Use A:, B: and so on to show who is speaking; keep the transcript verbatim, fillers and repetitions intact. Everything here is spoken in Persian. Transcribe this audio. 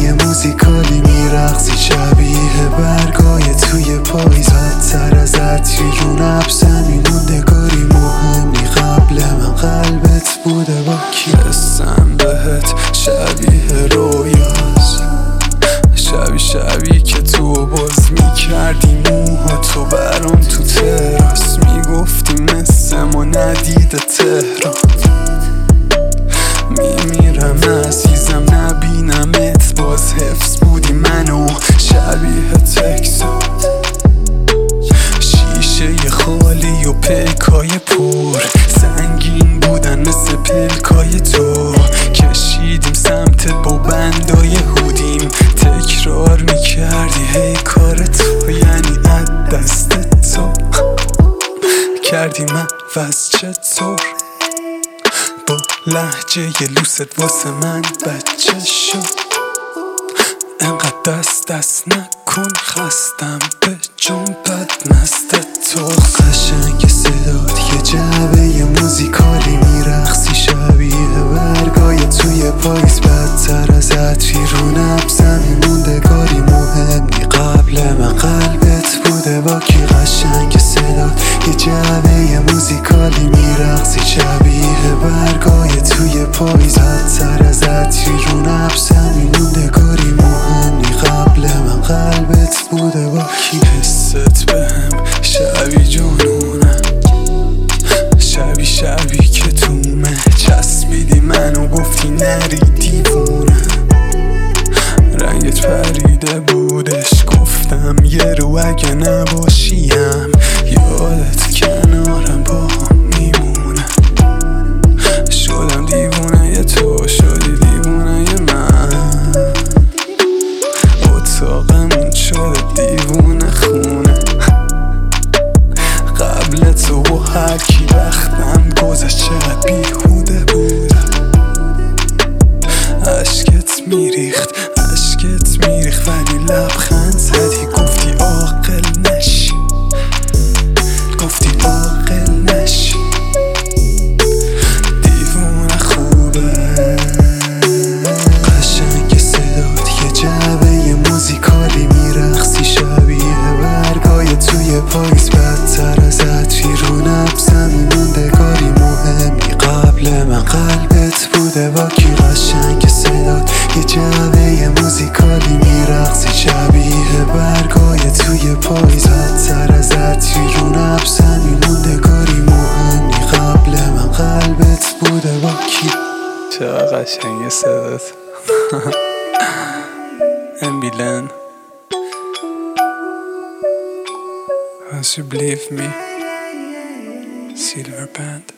A: یه موزیکالی میرقصی شبیه برگای توی پاییزات، سر ازت رو نبسم این موندگاری مهمی قبل من قلبت بوده با کی؟ حسم بهت شبیه رویاست، شبیه شبیه که تو باز میکردی موها تو برام تو تراس، میگفتی مثل ما ندیده تهران، میمیرم عزیزم نبینمت باز حفظ بودی منو شبیه تکسات، شیشه خالی و پیکای پر سنگین بودن مثل پلکای تو، کشیدیم سمتت با بندای هودیم، تکرار میکردی هی کار تو، یعنی از دست تو کردی من وز چطور با لحجه ی لوست واسه من بچه شد، انقدر دست دست نکن خستم به جنبت مست تو، قشنگ صدات یه جعبه یه موزیکالی میرقصی شبیه برگای توی پاییز، بدتر از عطری رو نبسم این موندگاری مهمی قبل من قلبت بوده با کی؟ قشنگ صدات یه جعبه یه موزیکالی میرقصی شبیه برگای توی پاییز، بدتر از عطری رو نبسم این موندگاری مهمی قبل من قلبت بوده با کی؟ حست بهم شبیه جنونم، شبیه شبیه که تو مه چسبیدی منو گفتی نری دیوونم، رنگت پریده بودش گفتم یه رو اگه نباشیم، یادت کنارم با هم میمونم، شدم دیوونه ی تو شدی دیوونه ی من، اتاقمون شده دیوونه خونه، قبل تو و هر کی وقتم گذشت چقدر بیهوده بودم، عشقت میریخت عشقت میریخت ولی لبخند زدی گفتی عاقل نشی، گفتی عاقل نشی، دیوونه خوبه، قشنگ صدات یه جعبه یه موزیکالی میرقصی شبیه برگای توی پاییز، بدتر از عطری رو نبسم این موندگاری مهمی قبل من قلبت بوده با کی؟ قشنگ صدات یه جعبه یه موزیکالی میرقصی شبیه برگای توی پاییز، بدتر از عطری رو نبسم این موندگاری مهمی قبل من قلبت بوده با کی؟ چقدر قشنگ صدات امبیلن As you believe me Silver Band.